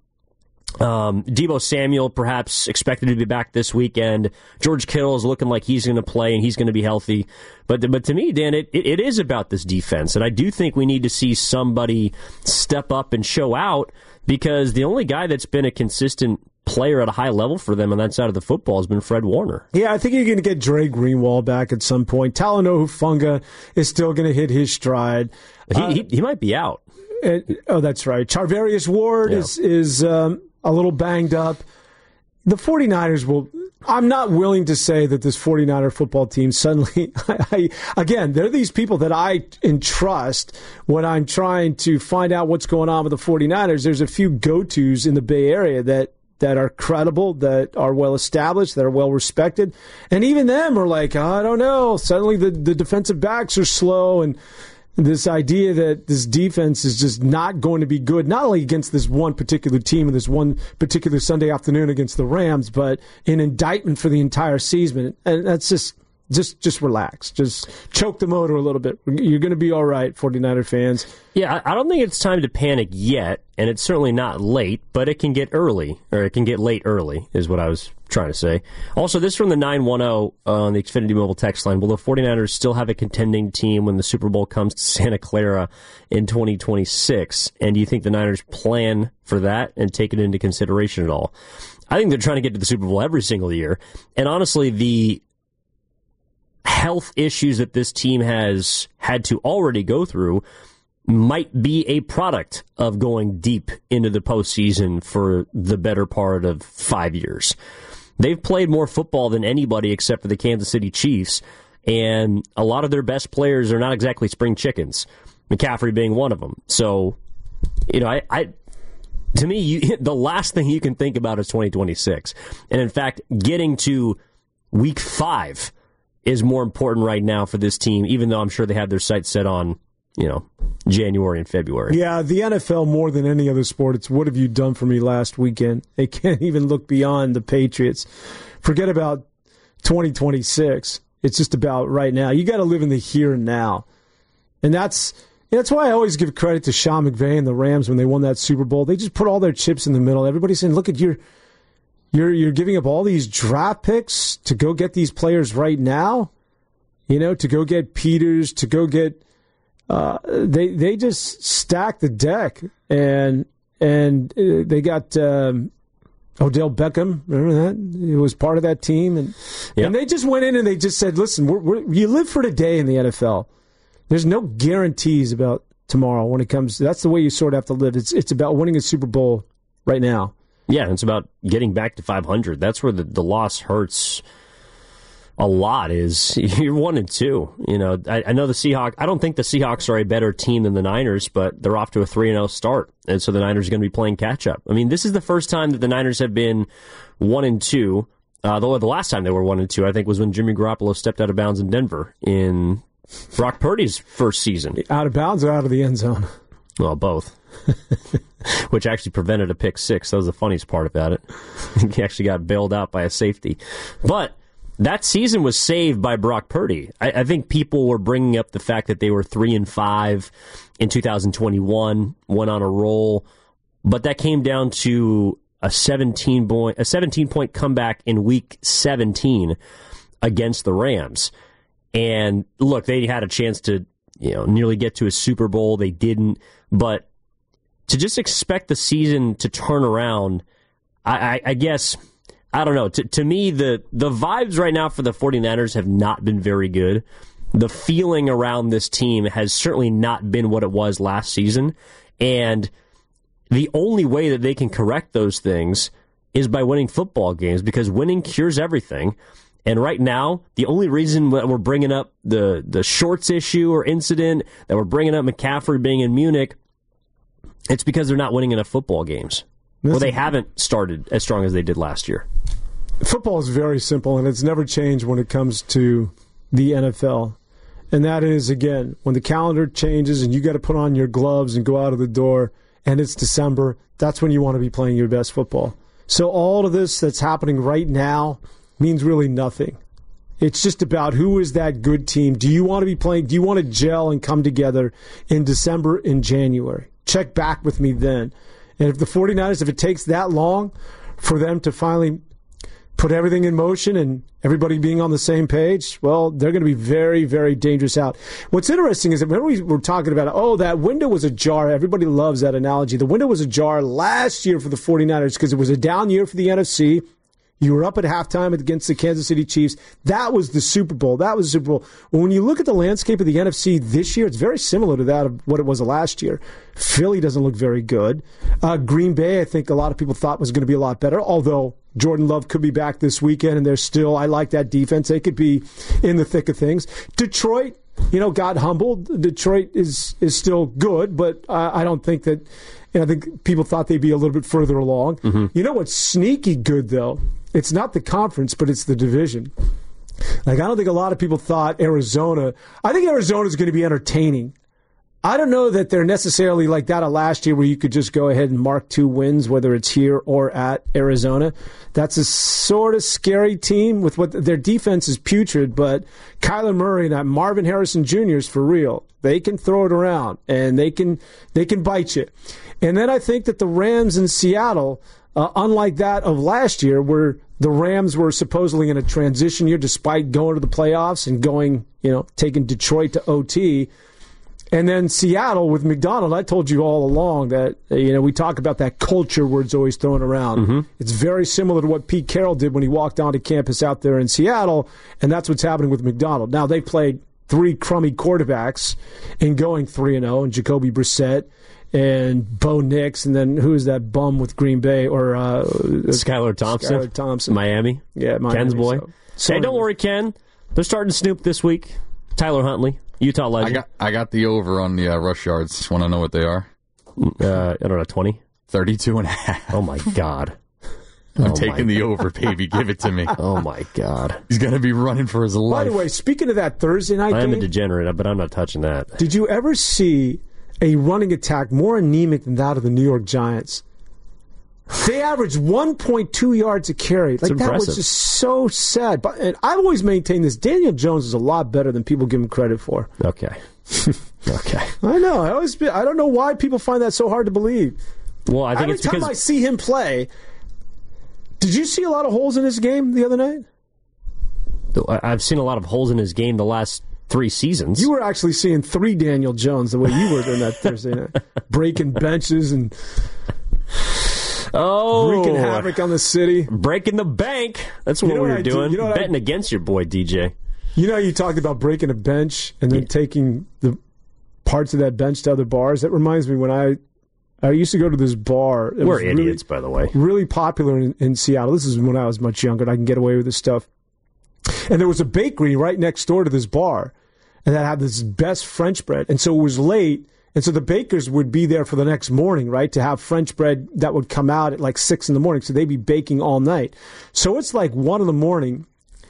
Um, Deebo Samuel perhaps expected to be back this weekend. George Kittle is looking like he's going to play and he's going to be healthy. But but to me, Dan, it, it, it is about this defense. And I do think we need to see somebody step up and show out, because the only guy that's been a consistent player at a high level for them on that side of the football has been Fred Warner. Yeah, I think you're going to get Dre Greenwald back at some point. Talanoa Hufanga is still going to hit his stride. He, uh, he, he might be out. It, oh, that's right. Charvarius Ward yeah. is... is um, a little banged up. The 49ers will... I'm not willing to say that this 49er football team suddenly... I, I, again, they're these people that I entrust when I'm trying to find out what's going on with the 49ers. There's a few go-tos in the Bay Area that, that are credible, that are well-established, that are well-respected. And even them are like, oh, I don't know. Suddenly the, the defensive backs are slow, and this idea that this defense is just not going to be good, not only against this one particular team and this one particular Sunday afternoon against the Rams, but an indictment for the entire season. And that's just, just, just relax. Just choke the motor a little bit. You're going to be all right, 49er fans. Yeah, I don't think it's time to panic yet, and it's certainly not late, but it can get early, or it can get late early, is what I was trying to say. Also, this from the nine one zero uh, on the Xfinity Mobile text line. Will the 49ers still have a contending team when the Super Bowl comes to Santa Clara in twenty twenty-six? And do you think the Niners plan for that and take it into consideration at all? I think they're trying to get to the Super Bowl every single year. And honestly, the health issues that this team has had to already go through might be a product of going deep into the postseason for the better part of five years. They've played more football than anybody except for the Kansas City Chiefs, and a lot of their best players are not exactly spring chickens, McCaffrey being one of them. So, you know, I, I to me, you, the last thing you can think about is twenty twenty-six. And in fact, getting to week five is more important right now for this team, even though I'm sure they have their sights set on, you know, January and February. Yeah, the N F L, more than any other sport, it's what have you done for me last weekend? They can't even look beyond the Patriots. Forget about twenty twenty-six. It's just about right now. You got to live in the here and now. And that's that's why I always give credit to Sean McVay and the Rams when they won that Super Bowl. They just put all their chips in the middle. Everybody's saying, look at your you're you're giving up all these draft picks to go get these players right now. You know, to go get Peters, to go get Uh, they they just stacked the deck, and and they got um, Odell Beckham, remember that? He was part of that team. And, yep. and they just went in and they just said, listen, we're, we're, you live for today in the N F L. There's no guarantees about tomorrow when it comes to, that's the way you sort of have to live. It's it's about winning a Super Bowl right now. Yeah, it's about getting back to five hundred. That's where the, the loss hurts a lot, is you're one and two. You know, I, I know the Seahawks, I don't think the Seahawks are a better team than the Niners, but they're off to a three and oh start. And so the Niners are going to be playing catch up. I mean, this is the first time that the Niners have been one and two. Uh, the, the last time they were one and two, I think, was when Jimmy Garoppolo stepped out of bounds in Denver in Brock Purdy's first season. Out of bounds or out of the end zone? Well, both. Which actually prevented a pick six. That was the funniest part about it. He actually got bailed out by a safety. But that season was saved by Brock Purdy. I, I think people were bringing up the fact that they were three and five in two thousand twenty-one, went on a roll, but that came down to a seventeen point a seventeen point comeback in week seventeen against the Rams. And look, they had a chance to, you know, nearly get to a Super Bowl. They didn't, but to just expect the season to turn around, I, I, I guess. I don't know. To, to me, the, the vibes right now for the 49ers have not been very good. The feeling around this team has certainly not been what it was last season. And the only way that they can correct those things is by winning football games, because winning cures everything. And right now, the only reason that we're bringing up the, the Shorts issue or incident, that we're bringing up McCaffrey being in Munich, it's because they're not winning enough football games. Well, they haven't started as strong as they did last year. Football is very simple, and it's never changed when it comes to the N F L. And that is, again, when the calendar changes and you got to put on your gloves and go out of the door, and it's December, that's when you want to be playing your best football. So all of this that's happening right now means really nothing. It's just about who is that good team. Do you want to be playing? Do you want to gel and come together in December and January? Check back with me then. And if the 49ers, if it takes that long for them to finally put everything in motion and everybody being on the same page, well, they're going to be very, very dangerous out. What's interesting is that remember we were talking about, oh, that window was ajar. Everybody loves that analogy. The window was ajar last year for the 49ers because it was a down year for the N F C. You were up at halftime against the Kansas City Chiefs. That was the Super Bowl. That was the Super Bowl. When you look at the landscape of the N F C this year, it's very similar to that of what it was last year. Philly doesn't look very good. Uh, Green Bay, I think a lot of people thought was going to be a lot better, although Jordan Love could be back this weekend, and they're still, I like that defense. They could be in the thick of things. Detroit, you know, got humbled. Detroit is is still good, but uh, I don't think that, you know, I think people thought they'd be a little bit further along. Mm-hmm. You know what's sneaky good, though? It's not the conference, but it's the division. Like, I don't think a lot of people thought Arizona, I think Arizona is going to be entertaining. I don't know that they're necessarily like that of last year where you could just go ahead and mark two wins, whether it's here or at Arizona. That's a sort of scary team with what their defense is putrid, but Kyler Murray and that Marvin Harrison Junior is for real. They can throw it around and they can they can bite you. And then I think that the Rams in Seattle, uh, unlike that of last year, where the Rams were supposedly in a transition year despite going to the playoffs and going, you know, taking Detroit to O T. And then Seattle with McDonald, I told you all along that, you know, we talk about that culture where it's always thrown around. Mm-hmm. It's very similar to what Pete Carroll did when he walked onto campus out there in Seattle, and that's what's happening with McDonald. Now, they played three crummy quarterbacks in going three and oh, and Jacoby Brissett and Bo Nix, and then who is that bum with Green Bay? or uh, Skylar Thompson. Skylar Thompson. Miami. Yeah, Miami. Ken's boy. So, hey, don't worry, Ken. They're starting to snoop this week. Tyler Huntley. Utah legend. I got I got the over on the uh, rush yards. Want to know what they are? Uh, I don't know, twenty? thirty-two and a half. Oh, my God. I'm oh taking the over, baby. Give it to me. Oh, my God. He's going to be running for his life. By the way, speaking of that Thursday night I am game, a degenerate, but I'm not touching that. Did you ever see a running attack more anemic than that of the New York Giants? They averaged one point two yards a carry. Like, that was just so sad. But and I've always maintained this. Daniel Jones is a lot better than people give him credit for. Okay. Okay. I know. I always. I don't know why people find that so hard to believe. Well, I think Every it's time because I see him play. Did you see a lot of holes in his game the other night? I've seen a lot of holes in his game the last three seasons. You were actually seeing three Daniel Jones the way you were in that Thursday night, breaking benches and. Oh, wreaking havoc on the city, breaking the bank. That's what you know we were what doing. Do? You know what Betting I... against your boy D J. You know, you talked about breaking a bench and then yeah. taking the parts of that bench to other bars. That reminds me when I I used to go to this bar. It We're was idiots, really, by the way. Really popular in, in Seattle. This is when I was much younger and I can get away with this stuff. And there was a bakery right next door to this bar, and that had this best French bread. And so it was late, and so the bakers would be there for the next morning, right, to have French bread that would come out at like six in the morning. So they'd be baking all night. So it's like one in the morning,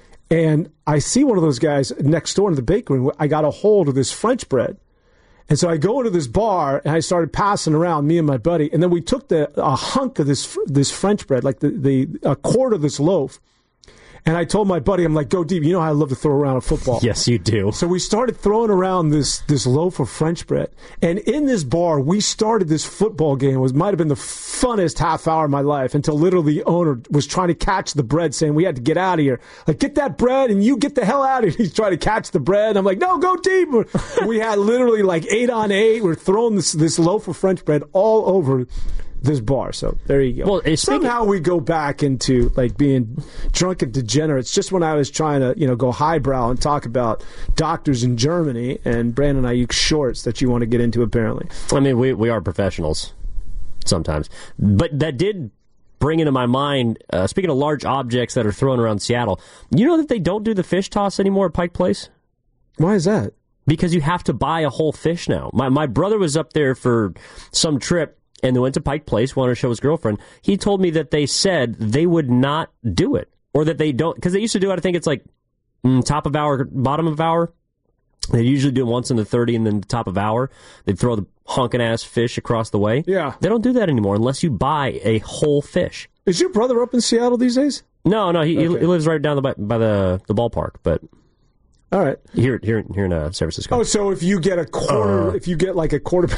and I see one of those guys next door to the bakery, and I got a hold of this French bread. And so I go into this bar, and I started passing around, me and my buddy, and then we took the a hunk of this this French bread, like the, the a quart of this loaf. And I told my buddy, I'm like, go deep. You know how I love to throw around a football. Yes, you do. So we started throwing around this this loaf of French bread. And in this bar, we started this football game. It was might have been the funnest half hour of my life until literally the owner was trying to catch the bread, saying we had to get out of here. Like, get that bread and you get the hell out of here. He's trying to catch the bread. I'm like, no, go deep. We had literally like eight on eight. We're throwing this, this loaf of French bread all over this bar. So there you go. Well, somehow we go back into like being drunken degenerates just when I was trying to, you know, go highbrow and talk about doctors in Germany and Brandon Ayuk shorts that you want to get into apparently. I mean, we we are professionals sometimes. But that did bring into my mind, uh, speaking of large objects that are thrown around Seattle, you know that they don't do the fish toss anymore at Pike Place? Why is that? Because you have to buy a whole fish now. My my brother was up there for some trip, and they went to Pike Place, wanted to show his girlfriend. He told me that they said they would not do it, or that they don't, because they used to do it, I think it's like mm, top of hour, bottom of hour. They usually do it once in the thirty and then the top of hour. They'd throw the honking-ass fish across the way. Yeah. They don't do that anymore unless you buy a whole fish. Is your brother up in Seattle these days? No, no, he, okay. he lives right down the, by the, the ballpark, but... All right. Here, here, here in uh, San Francisco. Oh, so if you get a quarter, uh, if you get like a quarter,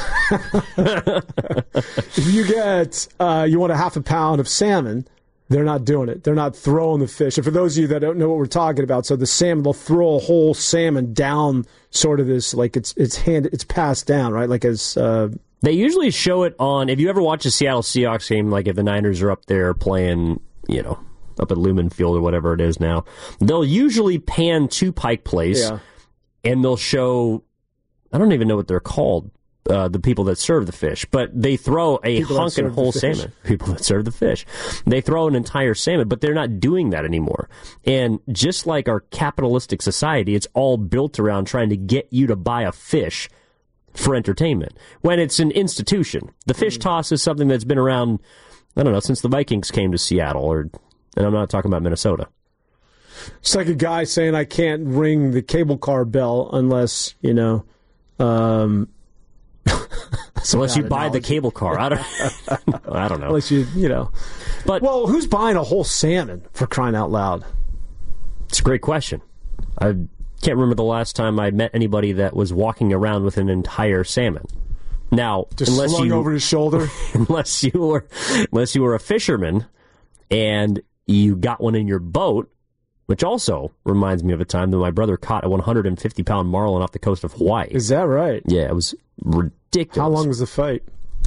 if you get, uh, you want a half a pound of salmon, they're not doing it. They're not throwing the fish. And for those of you that don't know what we're talking about, so the salmon, they'll throw a whole salmon down, sort of this, like it's it's hand, it's passed down, right? Like as uh, they usually show it on. If you ever watch a Seattle Seahawks game, like if the Niners are up there playing, you know, up at Lumen Field or whatever it is now, they'll usually pan to Pike Place, yeah. and they'll show, I don't even know what they're called, uh, the people that serve the fish, but they throw a people hunk and whole salmon. People that serve the fish. They throw an entire salmon, but they're not doing that anymore. And just like our capitalistic society, it's all built around trying to get you to buy a fish for entertainment, when it's an institution. The fish toss is something that's been around, I don't know, since the Vikings came to Seattle, or... And I'm not talking about Minnesota. It's like a guy saying I can't ring the cable car bell unless, you know, um, unless you buy the cable car. I don't, I don't know. Unless you, you know. But, well, who's buying a whole salmon, for crying out loud? It's a great question. I can't remember the last time I met anybody that was walking around with an entire salmon. Now, just unless slung you, over his shoulder, unless you were, unless you were a fisherman, and you got one in your boat, which also reminds me of a time that my brother caught a one hundred fifty pound marlin off the coast of Hawaii. Is that right? Yeah, it was ridiculous. How long was the fight?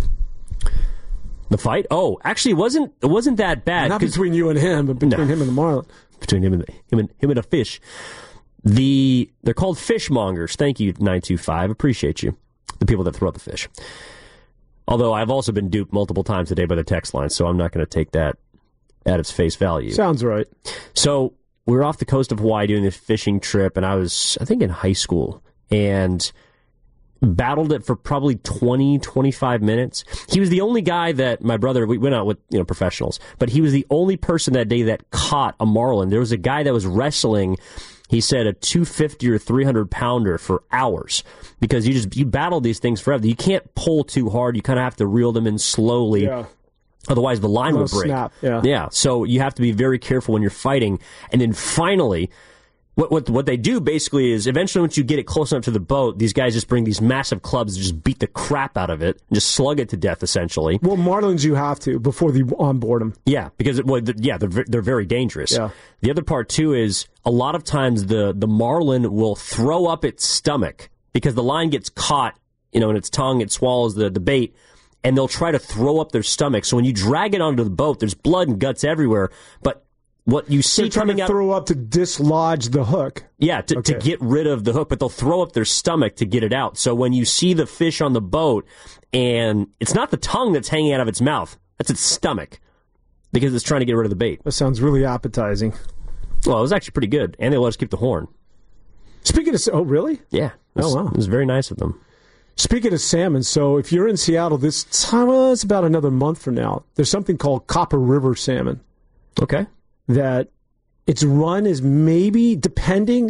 The fight? Oh, actually, it wasn't it wasn't that bad. Not between you and him, but between no, him and the marlin. Between him and the, him and him and a fish. The they're called fishmongers. Thank you, nine two five. Appreciate you. The people that throw out the fish. Although I've also been duped multiple times today by the text line, so I'm not going to take that at its face value. Sounds right. So we were off the coast of Hawaii doing this fishing trip, and I was, I think, in high school, and battled it for probably twenty, twenty-five minutes. He was the only guy that my brother, we went out with, you know, professionals, but he was the only person that day that caught a marlin. There was a guy that was wrestling, he said, a two fifty or three hundred pounder for hours, because you just, you battle these things forever. You can't pull too hard. You kind of have to reel them in slowly. Yeah. Otherwise, the line would break. Snap, yeah. yeah, so you have to be very careful when you're fighting. And then finally, what, what what they do basically is eventually once you get it close enough to the boat, these guys just bring these massive clubs and just beat the crap out of it and just slug it to death, essentially. Well, marlins you have to before they onboard them. Yeah, because, it, well, yeah, they're, they're very dangerous. Yeah. The other part, too, is a lot of times the, the marlin will throw up its stomach because the line gets caught, you know, in its tongue, it swallows the, the bait, and they'll try to throw up their stomach. So when you drag it onto the boat, there's blood and guts everywhere. But what you see They're trying coming to out, throw up to dislodge the hook. yeah, to, Okay. to get rid of the hook, but they'll throw up their stomach to get it out. So when you see the fish on the boat, and it's not the tongue that's hanging out of its mouth, that's its stomach, because it's trying to get rid of the bait. That sounds really appetizing. Well, it was actually pretty good, and they let us keep the horn. Speaking of, oh really? Yeah. It was, Oh, wow. It was very nice of them. Speaking of salmon, so if you're in Seattle this time, well, it's about another month from now, there's something called Copper River salmon. Okay. That its run is maybe, depending,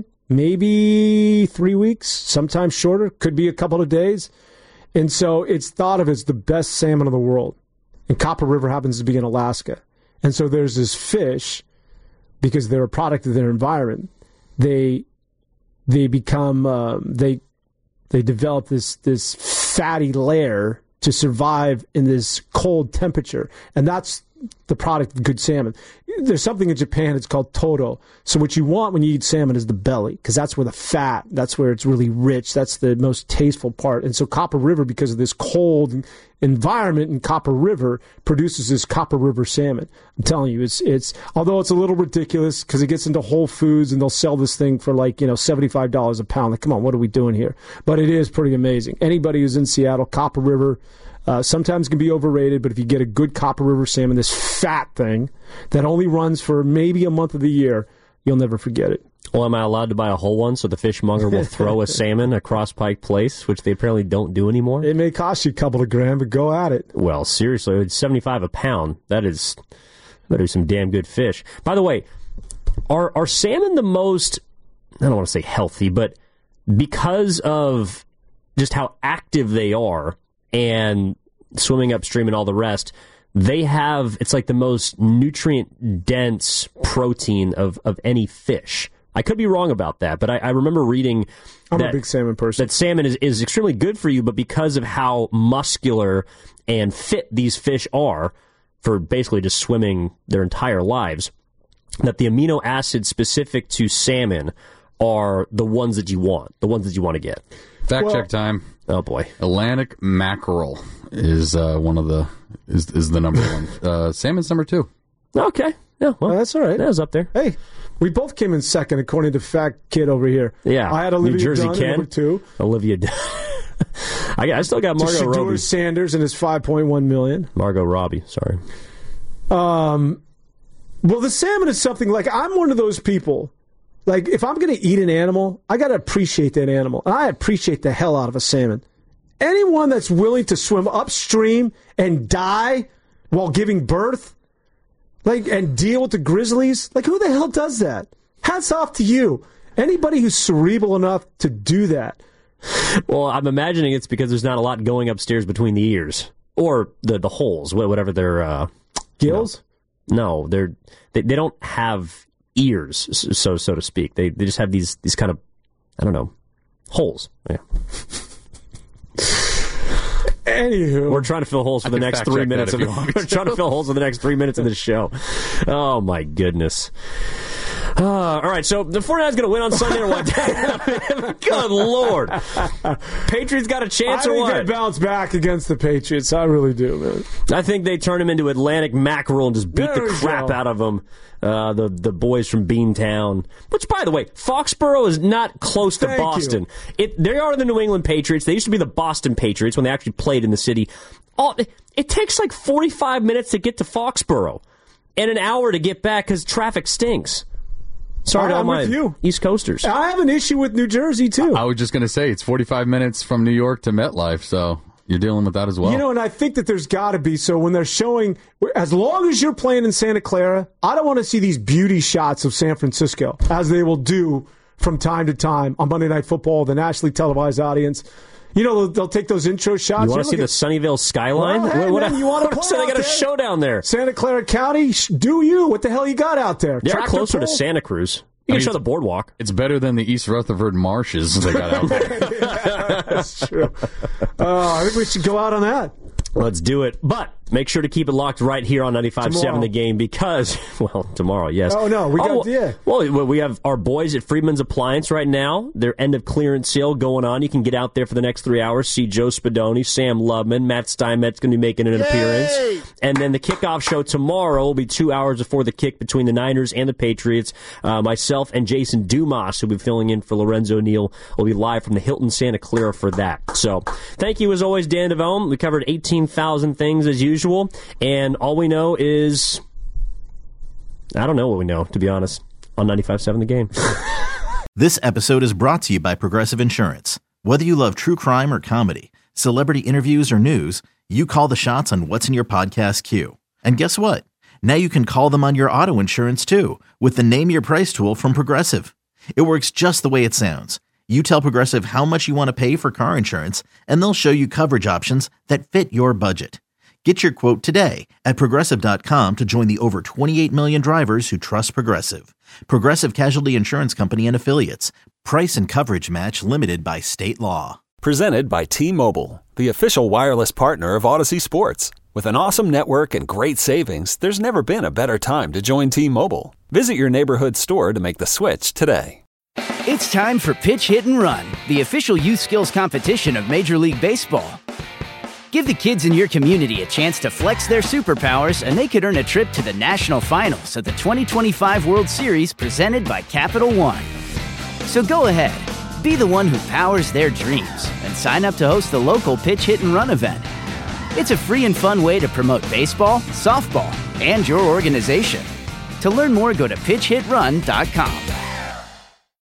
maybe three weeks, sometimes shorter, could be a couple of days. And so it's thought of as the best salmon in the world. And Copper River happens to be in Alaska. And so there's this fish, because they're a product of their environment, they they become, um, they they develop this this fatty layer to survive in this cold temperature. And that's the product of good salmon. There's something in Japan, it's called todo. So what you want when you eat salmon is the belly, because that's where the fat, that's where it's really rich, that's the most tasteful part. And so Copper River, because of this cold environment in Copper River, produces this Copper River salmon. I'm telling you, it's, it's although it's a little ridiculous because it gets into Whole Foods and they'll sell this thing for like, you know, seventy-five dollars a pound. Like, come on, what are we doing here? But it is pretty amazing. Anybody who's in Seattle, Copper River, Uh, sometimes can be overrated, but if you get a good Copper River salmon, this fat thing that only runs for maybe a month of the year, you'll never forget it. Well, am I allowed to buy a whole one so the fishmonger will throw a salmon across Pike Place, which they apparently don't do anymore? It may cost you a couple of grand, but go at it. Well, seriously, it's seventy-five a pound. That is, that is some damn good fish. By the way, are are salmon the most, I don't want to say healthy, but because of just how active they are, and swimming upstream and all the rest, they have, it's like the most nutrient-dense protein of, of any fish. I could be wrong about that, but I, I remember reading I'm that, a big salmon person. that salmon is, is extremely good for you, but because of how muscular and fit these fish are for basically just swimming their entire lives, that the amino acids specific to salmon are the ones that you want, the ones that you want to get. Fact Well- check time. Oh, boy. Atlantic mackerel is uh, one of the is is the number one. Uh, salmon's number two. Okay. Yeah, well, Oh, that's all right. that was up there. Hey, we both came in second, according to Fact Kid over here. Yeah. I had Olivia New Jersey Dunn at Ken. number two. Olivia Dunn. I, I still got To Margot Shedeur Robbie. Sanders and his five point one million. Margot Robbie, sorry. Um, well, the salmon is something like, I'm one of those people. Like, if I'm going to eat an animal, I got to appreciate that animal. And I appreciate the hell out of a salmon. Anyone that's willing to swim upstream and die while giving birth, like, and deal with the grizzlies, like, who the hell does that? Hats off to you. Anybody who's cerebral enough to do that. Well, I'm imagining it's because there's not a lot going upstairs between the ears. Or the, the holes, wh- whatever they're... Uh, Gills? no, they're, they, they don't have ears, so so to speak. They they just have these, these kind of, I don't know, holes. Yeah. Anywho. We're trying to fill holes for I the can next fact three check that minutes. if Of you the, want me we're trying to fill holes for the next three minutes of this show. Oh, my goodness. Uh, all right, so the 49ers going to win on Sunday or what? Good Lord. Patriots got a I chance or think what? they bounce back against the Patriots. I really do, man. I think they turn him into Atlantic mackerel and just beat There the we crap go. out of him. Uh, the the boys from Beantown, which, by the way, Foxborough is not close to Thank you. Boston. It they are the New England Patriots. They used to be the Boston Patriots when they actually played in the city. All, it takes like forty-five minutes to get to Foxborough and an hour to get back because traffic stinks. Sorry to all I'm my with you. East Coasters. I have an issue with New Jersey, too. I was just going to say, it's forty-five minutes from New York to MetLife, so you're dealing with that as well. You know, and I think that there's got to be, so when they're showing, as long as you're playing in Santa Clara, I don't want to see these beauty shots of San Francisco, as they will do from time to time on Monday Night Football, the nationally televised audience. You know, they'll, they'll take those intro shots. You want to see look the Sunnyvale skyline? Well, hey, What- what- man, you wanna play so they out got a there? show down there. Santa Clara County, sh- do you? What the hell you got out there? They're Tractor closer to pull? Santa Cruz. You can mean, show the boardwalk. It's better than the East Rutherford marshes they got out there. That's true. Uh, I think we should go out on that. Let's do it. But Make sure to keep it locked right here on ninety-five point seven The Game because, well, tomorrow, yes. Oh, no, we got, oh, yeah. Well, we have our boys at Freedman's Appliance right now. Their end of clearance sale going on. You can get out there for the next three hours, see Joe Spadoni, Sam Lubman, Matt Steinmetz going to be making an Yay! appearance. And then the kickoff show tomorrow will be two hours before the kick between the Niners and the Patriots. Uh, myself and Jason Dumas, who will be filling in for Lorenzo Neal, will be live from the Hilton Santa Clara for that. So, thank you as always, Dan DeVome. We covered eighteen thousand things as usual. And all we know is, I don't know what we know, to be honest, on ninety-five point seven The Game. This episode is brought to you by Progressive Insurance. Whether you love true crime or comedy, celebrity interviews or news, you call the shots on what's in your podcast queue. And guess what? Now you can call them on your auto insurance too with the Name Your Price tool from Progressive. It works just the way it sounds. You tell Progressive how much you want to pay for car insurance, and they'll show you coverage options that fit your budget. Get your quote today at Progressive dot com to join the over twenty-eight million drivers who trust Progressive. Progressive Casualty Insurance Company and Affiliates. Price and coverage match limited by state law. Presented by T-Mobile, the official wireless partner of Odyssey Sports. With an awesome network and great savings, there's never been a better time to join T-Mobile. Visit your neighborhood store to make the switch today. It's time for Pitch Hit and Run, the official youth skills competition of Major League Baseball. Give the kids in your community a chance to flex their superpowers, and they could earn a trip to the national finals of the twenty twenty-five World Series presented by Capital One. So go ahead, be the one who powers their dreams, and sign up to host the local Pitch Hit and Run event. It's a free and fun way to promote baseball, softball, and your organization. To learn more, go to pitch hit run dot com.